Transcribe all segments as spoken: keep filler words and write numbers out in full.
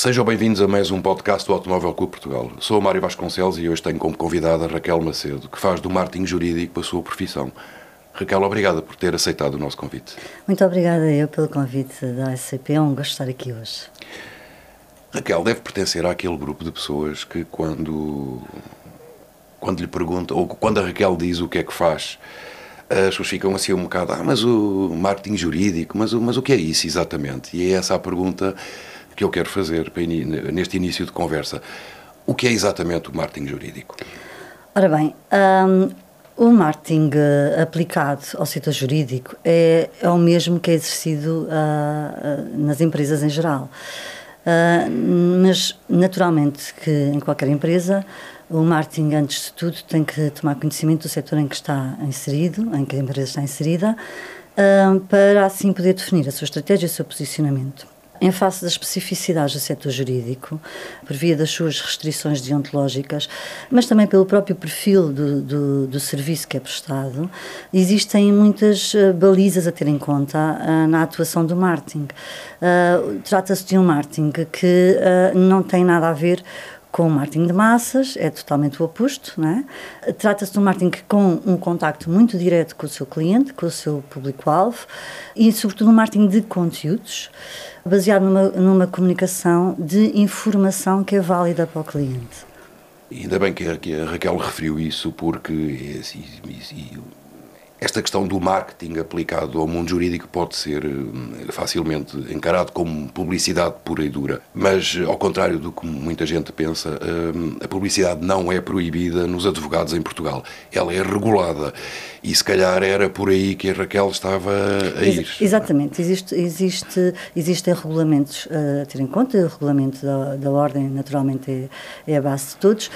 Sejam bem-vindos a mais um podcast do Automóvel Clube Portugal. Sou o Mário Vasconcelos e hoje tenho como convidada a Raquel Macedo, que faz do marketing jurídico a sua profissão. Raquel, obrigada por ter aceitado o nosso convite. Muito obrigada eu pelo convite da A C P, é um gosto de estar aqui hoje. Raquel deve pertencer àquele grupo de pessoas que quando, quando lhe perguntam, ou quando a Raquel diz o que é que faz, as pessoas ficam assim um bocado, ah, mas o marketing jurídico, mas, mas o que é isso exatamente? E é essa a pergunta que eu quero fazer neste início de conversa. O que é exatamente o marketing jurídico? Ora bem, um, o marketing uh, aplicado ao setor jurídico é, é o mesmo que é exercido uh, uh, nas empresas em geral. Uh, mas, naturalmente, que em qualquer empresa, o marketing, antes de tudo, tem que tomar conhecimento do setor em que está inserido, em que a empresa está inserida, uh, para assim poder definir a sua estratégia e o seu posicionamento. Em face das especificidades do setor jurídico, por via das suas restrições deontológicas, mas também pelo próprio perfil do, do, do serviço que é prestado, existem muitas uh, balizas a ter em conta uh, na atuação do marketing. Uh, trata-se de um marketing que uh, não tem nada a ver com o marketing de massas, é totalmente o oposto, não é? Trata-se de um marketing com um contacto muito direto com o seu cliente, com o seu público-alvo e, sobretudo, um marketing de conteúdos, baseado numa, numa comunicação de informação que é válida para o cliente. Ainda bem que a, que a Raquel referiu isso, porque assim, esta questão do marketing aplicado ao mundo jurídico pode ser facilmente encarado como publicidade pura e dura. Mas, ao contrário do que muita gente pensa, a publicidade não é proibida nos advogados em Portugal. Ela é regulada. E, se calhar, era por aí que a Raquel estava a ir. Exatamente. Existe, existe, existem regulamentos a ter em conta. O regulamento da, da ordem, naturalmente, é, é a base de todos.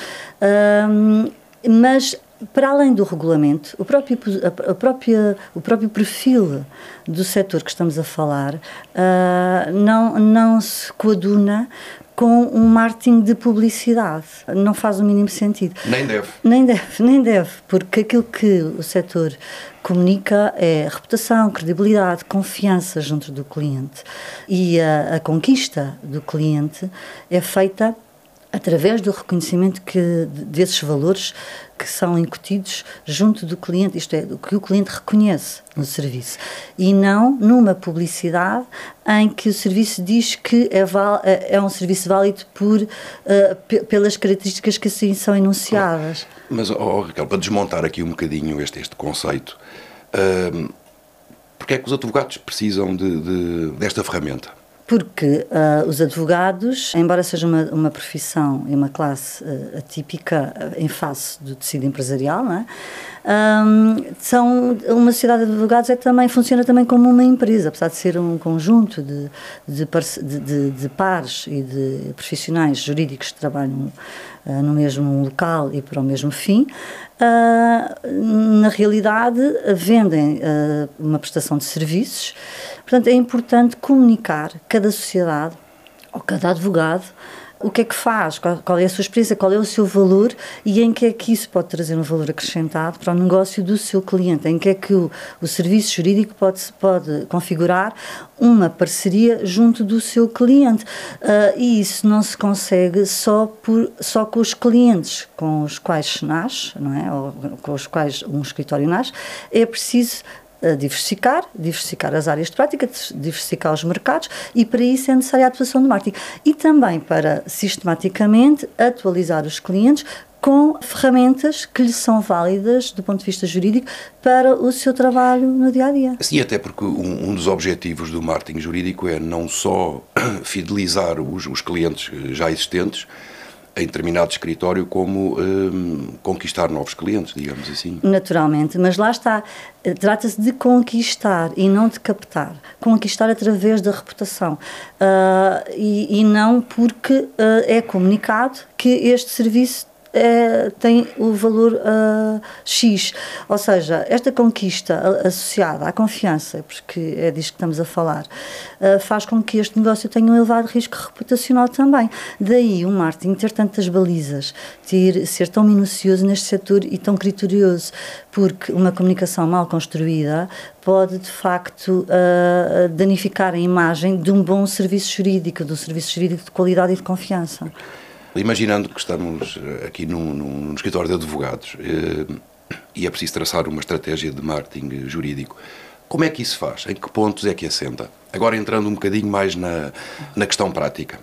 Um, mas... Para além do regulamento, o próprio, a, a própria, o próprio perfil do setor que estamos a falar uh, não, não se coaduna com um marketing de publicidade. Não faz o mínimo sentido. Nem deve. Nem deve, nem deve, porque aquilo que o setor comunica é reputação, credibilidade, confiança junto do cliente. E a, a conquista do cliente é feita através do reconhecimento que, desses valores que são incutidos junto do cliente, isto é, o que o cliente reconhece no serviço, e não numa publicidade em que o serviço diz que é, val, é um serviço válido por, uh, p- pelas características que assim são enunciadas. Mas, oh, Raquel, para desmontar aqui um bocadinho este, este conceito, uh, porque é que os advogados precisam de, de, desta ferramenta? Porque uh, os advogados, embora seja uma, uma profissão e uma classe uh, atípica uh, em face do tecido empresarial, não é? Um, são, uma sociedade de advogados é também, funciona também como uma empresa, apesar de ser um conjunto de, de, de, de, de pares e de profissionais jurídicos que trabalham uh, no mesmo local e para o mesmo fim. Uh, na realidade, vendem uh, uma prestação de serviços. Portanto, é importante comunicar cada sociedade ou cada advogado o que é que faz, qual, qual é a sua experiência, qual é o seu valor e em que é que isso pode trazer um valor acrescentado para o negócio do seu cliente, em que é que o, o serviço jurídico pode, pode configurar uma parceria junto do seu cliente. Uh, e isso não se consegue só, por, só com os clientes com os quais se nasce, não é? Ou com os quais um escritório nasce. É preciso diversificar, diversificar as áreas de prática, diversificar os mercados, e para isso é necessária a atuação do marketing. E também para, sistematicamente, atualizar os clientes com ferramentas que lhes são válidas do ponto de vista jurídico para o seu trabalho no dia-a-dia. Sim, até porque um, um dos objetivos do marketing jurídico é não só fidelizar os, os clientes já existentes em determinado escritório, como um, conquistar novos clientes, digamos assim. Naturalmente, mas lá está, trata-se de conquistar e não de captar. Conquistar através da reputação. Uh, e, e não porque uh, é comunicado que este serviço é, tem o valor uh, X. Ou seja, esta conquista associada à confiança, porque é disto que estamos a falar, uh, faz com que este negócio tenha um elevado risco reputacional também. Daí o marketing ter tantas balizas, ter, ser tão minucioso neste setor e tão criterioso, porque uma comunicação mal construída pode, de facto, uh, danificar a imagem de um bom serviço jurídico, de um serviço jurídico de qualidade e de confiança. Imaginando que estamos aqui num, num, num escritório de advogados eh, e é preciso traçar uma estratégia de marketing jurídico, como é que isso faz? Em que pontos é que assenta? Agora entrando um bocadinho mais na, na questão prática.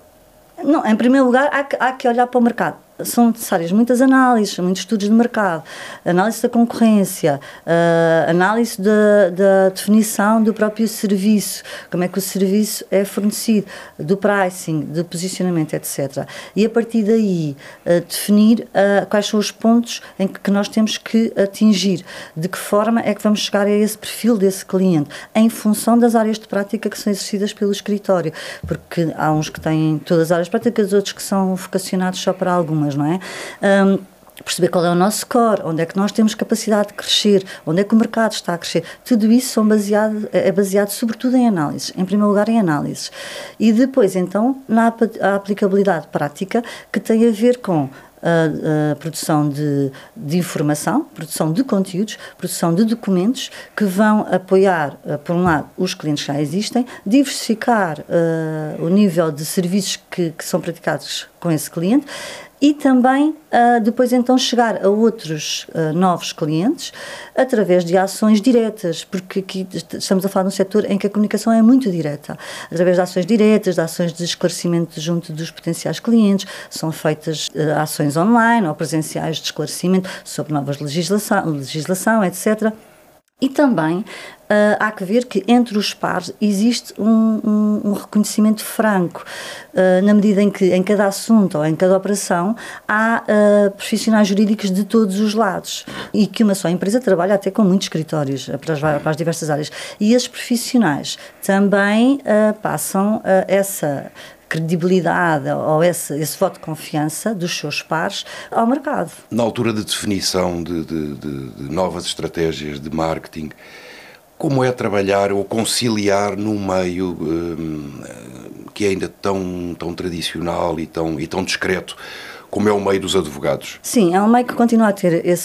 Não, em primeiro lugar, há que, há que olhar para o mercado. São necessárias muitas análises, muitos estudos de mercado, análise da concorrência, uh, análise da, da definição do próprio serviço, como é que o serviço é fornecido, do pricing, do posicionamento, etcétera. E a partir daí, uh, definir uh, quais são os pontos em que, que nós temos que atingir, de que forma é que vamos chegar a esse perfil desse cliente, em função das áreas de prática que são exercidas pelo escritório, porque há uns que têm todas as áreas de práticas, outros que são vocacionados só para algumas, não é? Um, perceber qual é o nosso core, onde é que nós temos capacidade de crescer, onde é que o mercado está a crescer. Tudo isso são baseado, é baseado sobretudo em análises, em primeiro lugar em análises. E depois, então, na a aplicabilidade prática, que tem a ver com a, a produção de, de informação, produção de conteúdos, produção de documentos que vão apoiar, por um lado, os clientes que já existem, diversificar uh, o nível de serviços que, que são praticados com esse cliente, e também uh, depois então chegar a outros uh, novos clientes através de ações diretas, porque aqui estamos a falar de um setor em que a comunicação é muito direta, através de ações diretas, de ações de esclarecimento junto dos potenciais clientes, são feitas uh, ações online ou presenciais de esclarecimento sobre novas legislação, legislação, etcétera. E também uh, há que ver que entre os pares existe um, um, um reconhecimento franco, uh, na medida em que em cada assunto ou em cada operação há uh, profissionais jurídicos de todos os lados e que uma só empresa trabalha até com muitos escritórios para as, para as diversas áreas. E esses profissionais também uh, passam uh, essa credibilidade ou esse, esse voto de confiança dos seus pares ao mercado. Na altura de definição de, de, de, de novas estratégias de marketing, como é trabalhar ou conciliar num meio hum, que é ainda tão, tão tradicional e tão, e tão discreto como é o meio dos advogados? Sim, é um meio que continua a ter esse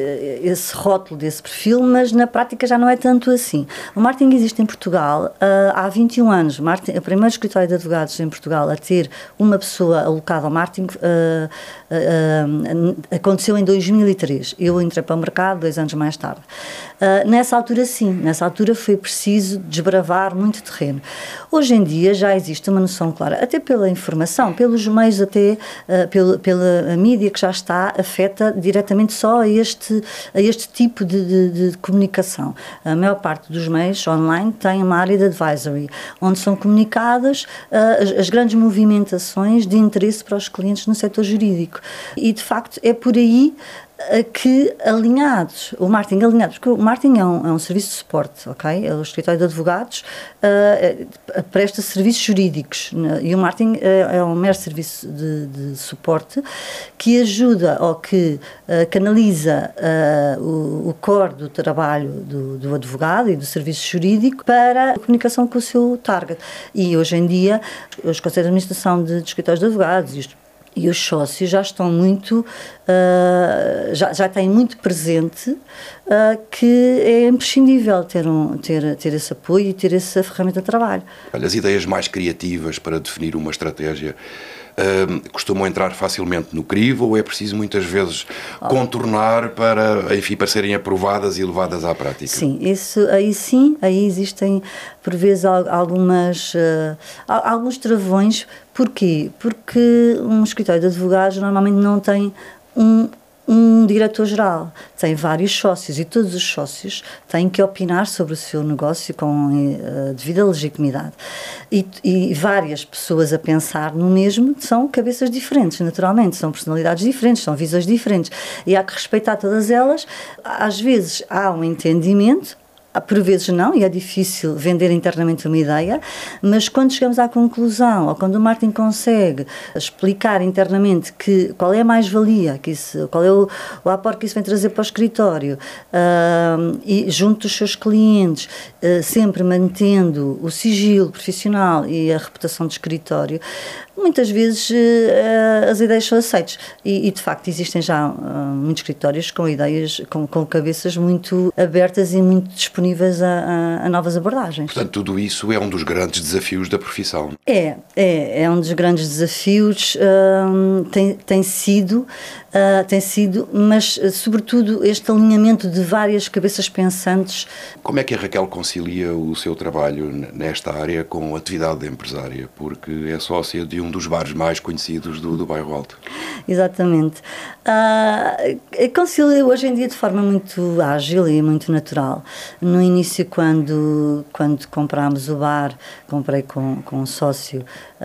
esse rótulo desse perfil, mas na prática já não é tanto assim. O marketing existe em Portugal uh, há vinte e um anos. O, marketing, o primeiro escritório de advogados em Portugal a ter uma pessoa alocada ao marketing uh, uh, uh, aconteceu em dois mil e três. Eu entrei para o mercado dois anos mais tarde. Uh, nessa altura sim, nessa altura foi preciso desbravar muito terreno. Hoje em dia já existe uma noção clara, até pela informação, pelos meios, até uh, pela, pela mídia que já está afeta diretamente só a este a este tipo de, de, de comunicação. A maior parte dos meios online tem uma área de advisory, onde são comunicadas uh, as, as grandes movimentações de interesse para os clientes no setor jurídico. E, de facto, é por aí que alinhados, o marketing alinhado, porque o marketing é um, é um serviço de suporte, ok? O escritório de advogados uh, presta serviços jurídicos, né? E o marketing é, é um mero serviço de, de suporte que ajuda ou que uh, canaliza uh, o, o core do trabalho do, do advogado e do serviço jurídico para a comunicação com o seu target. E hoje em dia os conselhos de administração de, de escritórios de advogados e os E os sócios já estão muito, uh, já, já têm muito presente uh, que é imprescindível ter, um, ter, ter esse apoio e ter essa ferramenta de trabalho. As ideias mais criativas para definir uma estratégia uh, costumam entrar facilmente no crivo ou é preciso muitas vezes oh. contornar para, enfim, para serem aprovadas e levadas à prática? Sim, isso, aí sim, aí existem por vezes algumas, uh, alguns travões. Porquê? Porque um escritório de advogados normalmente não tem um, um diretor-geral, tem vários sócios e todos os sócios têm que opinar sobre o seu negócio com a devida legitimidade. E, e várias pessoas a pensar no mesmo são cabeças diferentes, naturalmente, são personalidades diferentes, são visões diferentes e há que respeitar todas elas. Às vezes há um entendimento, Por vezes não, e é difícil vender internamente uma ideia, mas quando chegamos à conclusão, ou quando o marketing consegue explicar internamente que, qual é a mais-valia, que isso, qual é o, o aporte que isso vem trazer para o escritório, uh, e junto dos seus clientes, uh, sempre mantendo o sigilo profissional e a reputação de escritório, muitas vezes uh, as ideias são aceitas. E, e de facto existem já uh, muitos escritórios com ideias, com, com cabeças muito abertas e muito disponíveis a, a, a novas abordagens. Portanto, tudo isso é um dos grandes desafios da profissão. É, é, é um dos grandes desafios, uh, tem, tem sido, uh, tem sido, mas uh, sobretudo este alinhamento de várias cabeças pensantes. Como é que a Raquel concilia o seu trabalho nesta área com a atividade empresária? Porque é sócia de um dos bares mais conhecidos do, do Bairro Alto. Exatamente. Uh, concilio hoje em dia de forma muito ágil e muito natural. No início, quando, quando comprámos o bar, comprei com, com um sócio,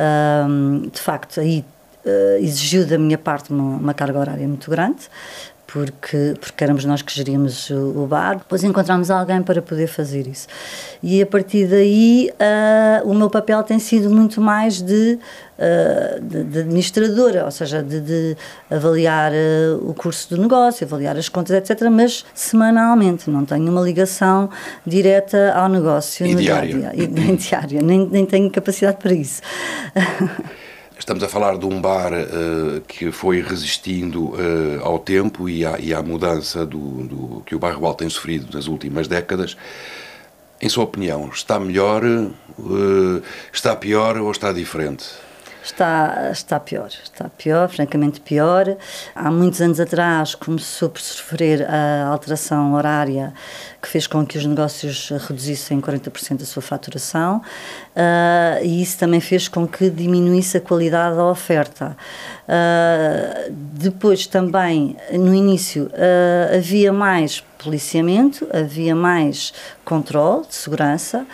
uh, de facto, aí uh, exigiu da minha parte uma, uma carga horária muito grande, porque, porque éramos nós que geríamos o, o bar. Depois encontramos alguém para poder fazer isso. E a partir daí uh, o meu papel tem sido muito mais de, uh, de, de administradora, ou seja, de, de avaliar uh, o curso do negócio, avaliar as contas, etcétera, mas semanalmente, não tenho uma ligação direta ao negócio. E no diária. Dia a dia, e, nem diária, nem, nem tenho capacidade para isso. Estamos a falar de um bar uh, que foi resistindo uh, ao tempo e à, e à mudança do, do, que o Bairro Alto tem sofrido nas últimas décadas. Em sua opinião, está melhor, uh, está pior ou está diferente? Está, está pior, está pior, francamente pior. Há muitos anos atrás começou por sofrer a alteração horária que fez com que os negócios reduzissem quarenta por cento da sua faturação, uh, e isso também fez com que diminuísse a qualidade da oferta. Uh, depois também, no início, uh, havia mais policiamento, havia mais controle de segurança.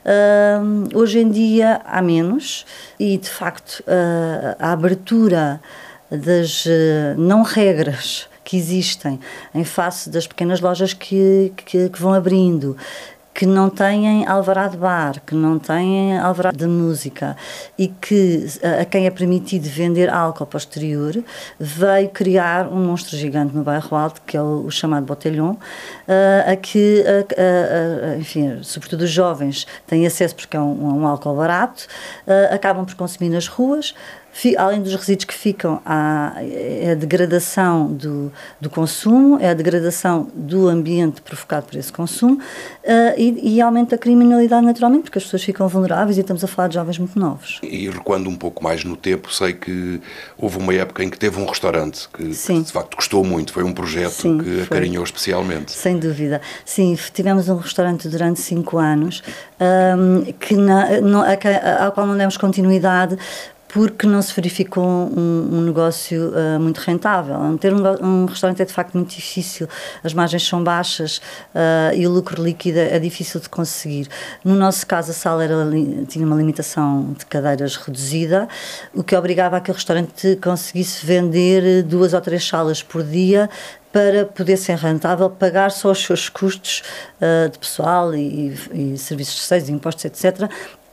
Uh, hoje em dia há menos e, de facto, uh, a abertura das uh, não regras que existem em face das pequenas lojas que, que, que vão abrindo, que não têm alvará de bar, que não têm alvará de música e que a quem é permitido vender álcool para o exterior, veio criar um monstro gigante no Bairro Alto, que é o, o chamado Botelhão, a que, a, a, a, enfim, sobretudo os jovens têm acesso porque é um, um álcool barato, a, acabam por consumir nas ruas. Além dos resíduos que ficam, há é a degradação do, do consumo, é a degradação do ambiente provocado por esse consumo, uh, e, e aumenta a criminalidade naturalmente, porque as pessoas ficam vulneráveis e estamos a falar de jovens muito novos. E recuando um pouco mais no tempo, sei que houve uma época em que teve um restaurante que, que de facto gostou muito, foi um projeto Sim, que acarinhou especialmente. Sem dúvida. Sim, tivemos um restaurante durante cinco anos, um, que na, no, a, a, ao qual não demos continuidade, porque não se verificou um, um negócio uh, muito rentável. Ter um, um restaurante é de facto muito difícil, as margens são baixas uh, e o lucro líquido é difícil de conseguir. No nosso caso, a sala era, tinha uma limitação de cadeiras reduzida, o que obrigava a que o restaurante conseguisse vender duas ou três salas por dia, para poder ser rentável, pagar só os seus custos uh, de pessoal e, e serviços terceiros, impostos, etcétera,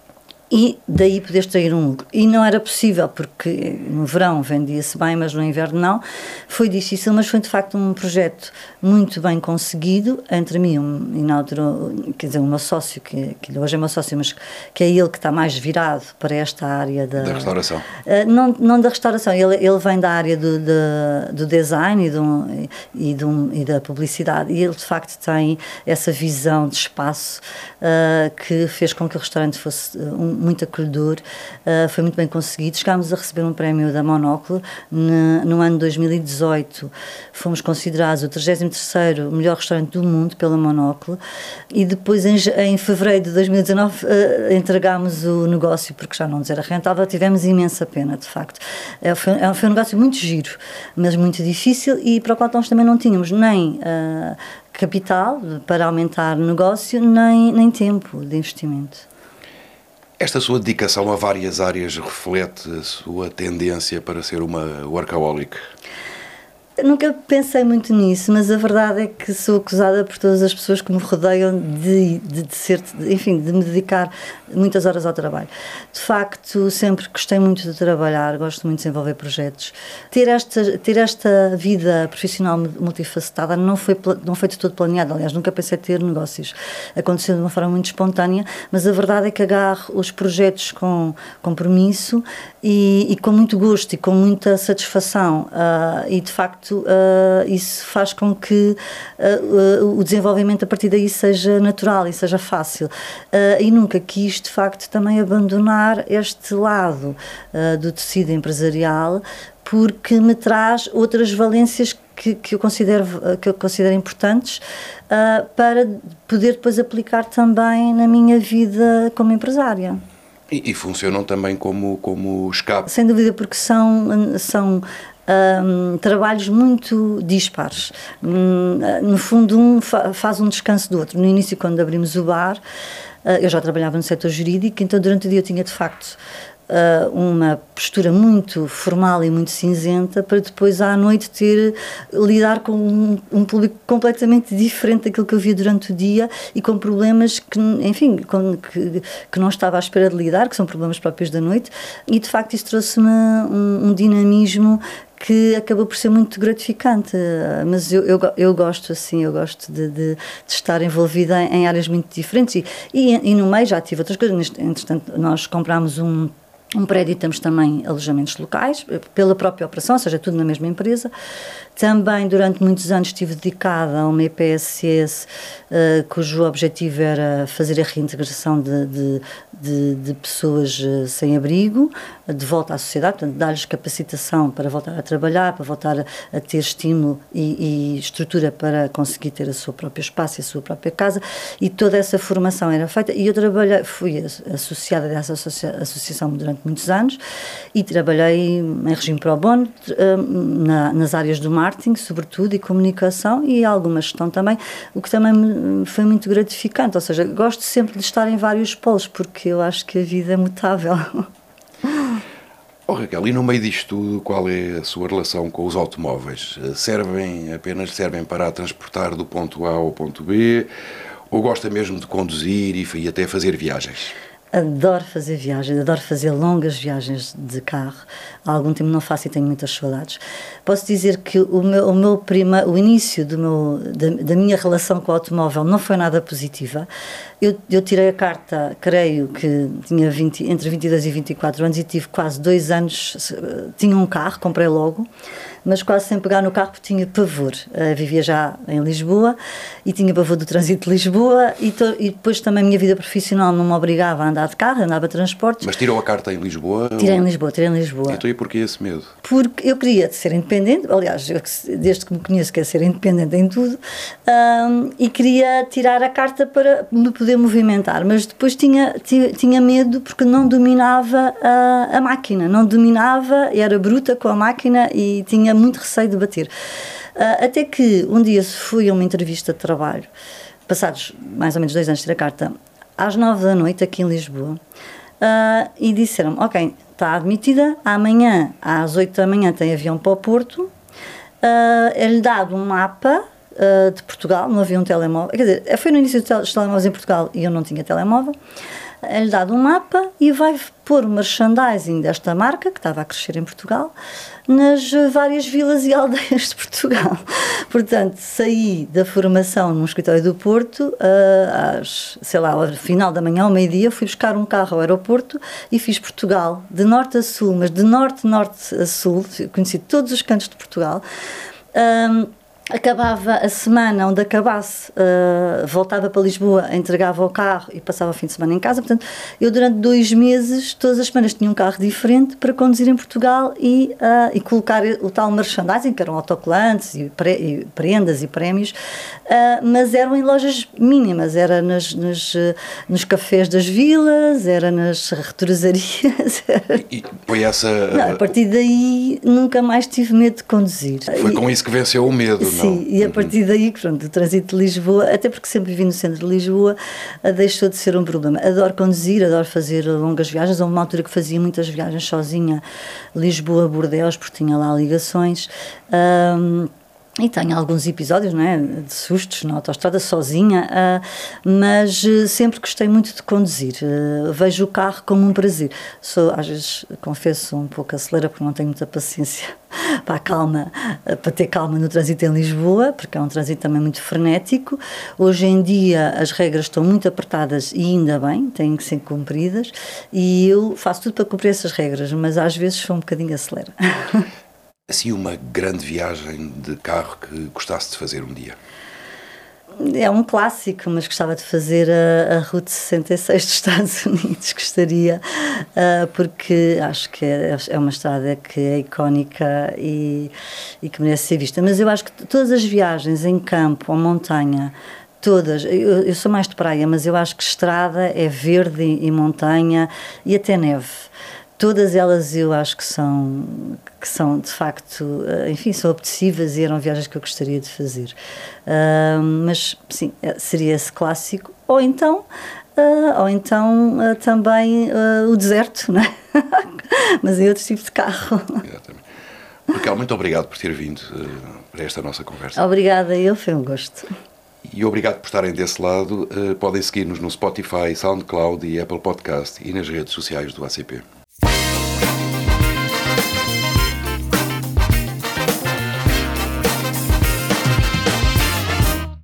e daí poder extrair um lucro. E não era possível, porque no verão vendia-se bem, mas no inverno não. Foi difícil, mas foi de facto um projeto muito bem conseguido entre mim um, e na altura, quer dizer, o meu sócio, que, que hoje é meu sócio, mas que é ele que está mais virado para esta área da, da restauração. Uh, não, não da restauração, ele, ele vem da área do, do, do design e, do, e, do, e da publicidade, e ele de facto tem essa visão de espaço uh, que fez com que o restaurante fosse um muito acolhedor, uh, foi muito bem conseguido. Chegámos a receber um prémio da Monóculo no, no ano dois mil e dezoito, fomos considerados o trigésimo terceiro melhor restaurante do mundo pela Monóculo, e depois em, em fevereiro de dois mil e dezanove uh, entregámos o negócio porque já não nos era rentável. Tivemos imensa pena, de facto. É, foi, é, foi um negócio muito giro, mas muito difícil, e para o qual nós também não tínhamos nem uh, capital para aumentar o negócio, nem, nem tempo de investimento. Esta sua dedicação a várias áreas reflete a sua tendência para ser uma workaholic? Nunca pensei muito nisso, mas a verdade é que sou acusada por todas as pessoas que me rodeiam de, de, de ser, de, enfim, de me dedicar muitas horas ao trabalho. De facto, sempre gostei muito de trabalhar, gosto muito de desenvolver projetos. Ter esta, ter esta vida profissional multifacetada não foi, não foi de todo planeado, aliás, nunca pensei ter negócios. Aconteceu de uma forma muito espontânea, mas a verdade é que agarro os projetos com compromisso e, e com muito gosto e com muita satisfação, uh, e de facto Uh, isso faz com que uh, uh, o desenvolvimento a partir daí seja natural e seja fácil. Uh, e nunca quis, de facto, também abandonar este lado uh, do tecido empresarial, porque me traz outras valências que, que, eu, considero, que eu considero importantes uh, para poder depois aplicar também na minha vida como empresária. E, e funcionam também como, como escape. Sem dúvida, porque são... são Um, trabalhos muito dispares. Um, no fundo, um fa- faz um descanso do outro. No início, quando abrimos o bar, uh, eu já trabalhava no setor jurídico, então durante o dia eu tinha, de facto, uh, uma postura muito formal e muito cinzenta, para depois à noite ter, lidar com um, um público completamente diferente daquilo que eu via durante o dia e com problemas que, enfim, com, que, que não estava à espera de lidar, que são problemas próprios da noite, e de facto isso trouxe-me um, um dinamismo que acabou por ser muito gratificante, mas eu, eu, eu gosto assim, eu gosto de, de, de estar envolvida em, em áreas muito diferentes e, e, e no meio já tive outras coisas. Entretanto, nós comprámos um Um prédio, temos também alojamentos locais, pela própria operação, ou seja, tudo na mesma empresa. Também, durante muitos anos, estive dedicada a uma E P S S, uh, cujo objetivo era fazer a reintegração de, de, de, de pessoas sem abrigo, de volta à sociedade, portanto, dar-lhes capacitação para voltar a trabalhar, para voltar a, a ter estímulo e, e estrutura para conseguir ter o seu próprio espaço e a sua própria casa, e toda essa formação era feita, e eu trabalhei, fui associada dessa associa, associação durante muitos anos e trabalhei em regime pro bono na, nas áreas do marketing, sobretudo, e comunicação e alguma gestão também, o que também me foi muito gratificante, ou seja, gosto sempre de estar em vários polos, porque eu acho que a vida é mutável. Oh, Raquel, e no meio disto tudo, qual é a sua relação com os automóveis? Servem, apenas servem para transportar do ponto A ao ponto B, ou gosta mesmo de conduzir e, e até fazer viagens? Adoro fazer viagens, adoro fazer longas viagens de carro. Há algum tempo não faço e tenho muitas saudades. Posso dizer que o, meu, o, meu prima, o início do meu, da, da minha relação com o automóvel não foi nada positiva. Eu, eu tirei a carta, creio que tinha vinte, entre vinte e dois e vinte e quatro anos, e tive quase dois anos, tinha um carro, comprei logo, mas quase sem pegar no carro porque tinha pavor. Uh, vivia já em Lisboa e tinha pavor do trânsito de Lisboa e, to, e depois também a minha vida profissional não me obrigava a andar de carro, andava de transportes. Mas tirou a carta em Lisboa? Tirei ou... em Lisboa, tirei em Lisboa. Então e porquê esse medo? Porque eu queria ser independente, aliás, eu, desde que me conheço quero ser independente em tudo, um, e queria tirar a carta para me poder movimentar, mas depois tinha, tinha medo porque não dominava a, a máquina, não dominava, era bruta com a máquina e tinha muito receio de bater. Uh, até que um dia fui a uma entrevista de trabalho, passados mais ou menos dois anos de ter a carta, às nove da noite aqui em Lisboa, uh, e disseram-me, ok, está admitida, amanhã às oito da manhã tem avião para o Porto, uh, é-lhe dado um mapa uh, de Portugal, não havia um telemóvel, quer dizer, foi no início dos telemóveis em Portugal e eu não tinha telemóvel, é-lhe dado um mapa e vai pôr o merchandising desta marca, que estava a crescer em Portugal, nas várias vilas e aldeias de Portugal. Portanto, saí da formação num escritório do Porto, uh, às, sei lá, ao final da manhã, ao meio-dia, fui buscar um carro ao aeroporto e fiz Portugal, de norte a sul, mas de norte, norte a sul, conheci todos os cantos de Portugal. Um, Acabava a semana, onde acabasse, uh, voltava para Lisboa, entregava o carro e passava o fim de semana em casa. Portanto, eu durante dois meses, todas as semanas tinha um carro diferente para conduzir em Portugal e, uh, e colocar o tal merchandising, que eram autocolantes e, pre, e prendas e prémios, uh, mas eram em lojas mínimas, era nas, nas, uh, nos cafés das vilas, era nas retrosarias. Era... E foi essa... Não, a partir daí nunca mais tive medo de conduzir. Foi com isso que venceu o medo, Sim, e a partir daí, pronto, o trânsito de Lisboa, até porque sempre vivi no centro de Lisboa, deixou de ser um problema. Adoro conduzir, adoro fazer longas viagens. Houve uma altura que fazia muitas viagens sozinha, Lisboa-Bordeaux, porque tinha lá ligações. Um, E tenho alguns episódios, não é, de sustos na autoestrada sozinha, uh, mas uh, sempre gostei muito de conduzir. Uh, vejo o carro como um prazer. Sou, às vezes, confesso, um pouco acelera porque não tenho muita paciência para a calma, uh, para ter calma no trânsito em Lisboa, porque é um trânsito também muito frenético. Hoje em dia as regras estão muito apertadas e ainda bem, têm que ser cumpridas, e eu faço tudo para cumprir essas regras, mas às vezes sou um bocadinho acelera. Assim, uma grande viagem de carro que gostasse de fazer um dia? É um clássico, mas gostava de fazer a, a Route sessenta e seis dos Estados Unidos, gostaria, uh, porque acho que é, é uma estrada que é icónica e, e que merece ser vista. Mas eu acho que todas as viagens em campo ou montanha, todas, eu, eu sou mais de praia, mas eu acho que estrada é verde e, e montanha e até neve. Todas elas eu acho que são, que são de facto, enfim, são apetecíveis e eram viagens que eu gostaria de fazer. Uh, mas, sim, seria esse clássico. Ou então, uh, ou então uh, também uh, o deserto, não é? Mas em outro tipo de carro. Exatamente. Raquel, muito obrigado por ter vindo uh, para esta nossa conversa. Obrigada, eu, foi um gosto. E obrigado por estarem desse lado. Uh, podem seguir-nos no Spotify, SoundCloud e Apple Podcast e nas redes sociais do A C P.